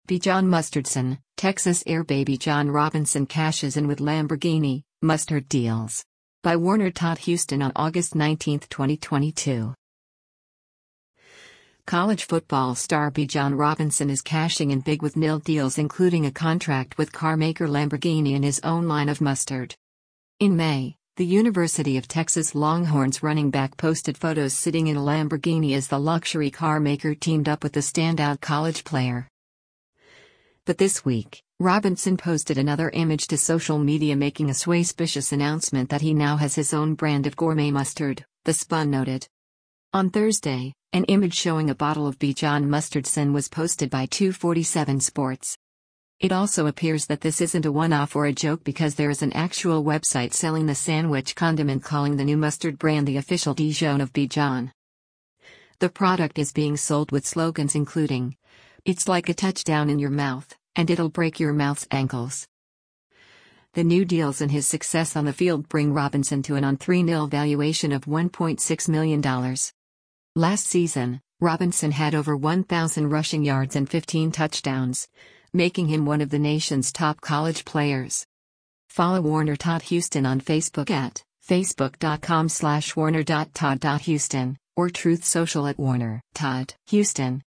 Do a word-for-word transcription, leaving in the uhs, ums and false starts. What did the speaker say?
Bijan Mustardson, Texas Air Bijan Robinson cashes in with Lamborghini, Mustard deals. By Warner Todd Houston on August nineteenth, twenty twenty-two. College football star Bijan Robinson is cashing in big with nil deals, including a contract with car maker Lamborghini and his own line of mustard. In May, the University of Texas Longhorns running back posted photos sitting in a Lamborghini as the luxury car maker teamed up with the standout college player. But this week, Robinson posted another image to social media making a suspicious announcement that he now has his own brand of gourmet mustard, The Spun noted. On Thursday, an image showing a bottle of Bijan Mustardson was posted by two forty-seven Sports. It also appears that this isn't a one-off or a joke because there is an actual website selling the sandwich condiment calling the new mustard brand the official Dijon of Bijan. The product is being sold with slogans including, "It's like a touchdown in your mouth, and it'll break your mouth's ankles." The new deals and his success on the field bring Robinson to an on three nil valuation of one point six million dollars. Last season, Robinson had over one thousand rushing yards and fifteen touchdowns, making him one of the nation's top college players. Follow Warner Todd Houston on Facebook at facebook.com slash warner.todd.houston or Truth Social at Warner Todd Houston.